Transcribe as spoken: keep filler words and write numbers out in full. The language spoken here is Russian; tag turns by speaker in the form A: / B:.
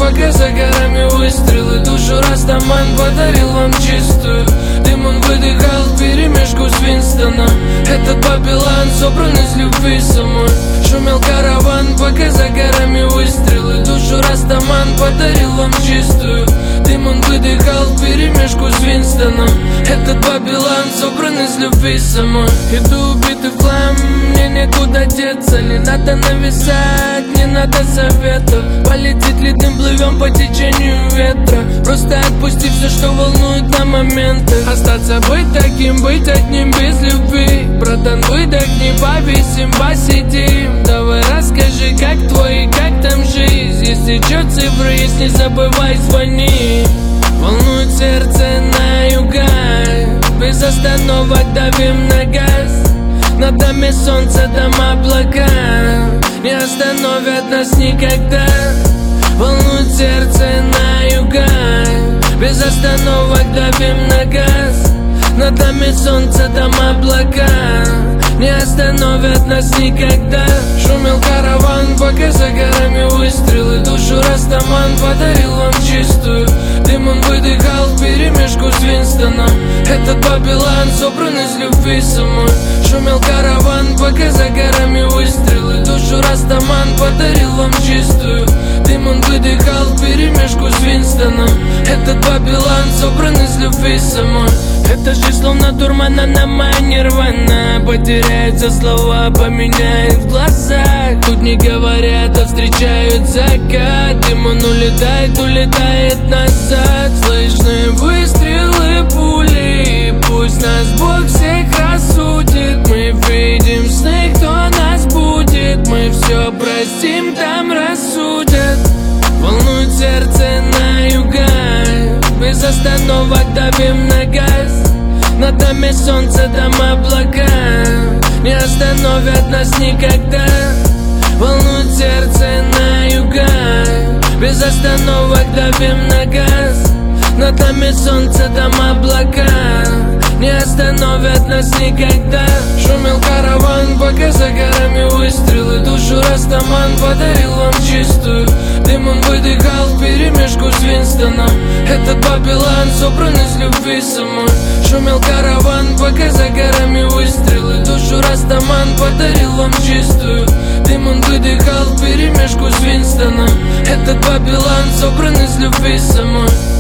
A: пока за горами выстрелы. Душу Растаман подарил вам чистую. Дым он выдыхал вперемешку с Винстоном. Этот Бабилан собран из любви самой. Шумел караван, пока за горами выстрелы. Душу Растаман подарил вам чистую. Дым он выдыхал вперемешку с Винстоном. Этот Бабилан собран из любви самой. Иду убитый в хлам, мне некуда деться. Не надо нависать, не надо советов. Полетит ли дым, плывем по течению ветра. Просто отпусти все, что волнует на моменты. Остаться быть таким, быть одним без любви. Братан, выдохни, повисим, посидим. Давай расскажи, как твой, как там жизнь. Если чё цифры есть, не забывай звони. Волнует сердце на юга, без остановок давим на газ. Над нами солнце, там облака не остановят нас никогда. Волнует сердце на юга, без остановок давим на газ. Над нами солнце, там облака не остановят нас никогда. Шумел караван, пока за горами выстрелы. Душу Растаман подарил вам чистую. Дым он выдыхал вперемешку с Винстоном. Этот Бабилан собран из любви самой. Шумел караван, пока за горами выстрелы. Душу Растаман подарил вам чистую. Дым он выдыхал вперемешку с Винстоном. Этот Бабилан собран из любви самой. Эта жизнь словно дурмана на нирвана. Потеряются слова, поменяет в глазах. Тут не говорят, а встречают закат. Дым он улетает, улетает назад. Слышны выстрелы, пули. Пусть нас Бог всех рассудит. Мы видим сны, кто нас будет. Мы все простим, там рассудят. Волнует сердце на юга, без остановок давим на газ. Над нами солнце, там облака не остановят нас никогда. Волнует сердце на юга, без остановок давим на газ. Над нами солнце, там облака не остановят нас никогда. Шумел караван, пока за горами выстрелы. Душу Растаман подарил вам чистую. Дым он выдыхал вперемешку с Винстоном. Этот Бабилан собран из любви самой. Шумел караван, пока за горами выстрелы. Душу Растаман подарил вам чистую. Дым он выдыхал вперемешку с Винстоном. Этот Бабилан собран из любви самой.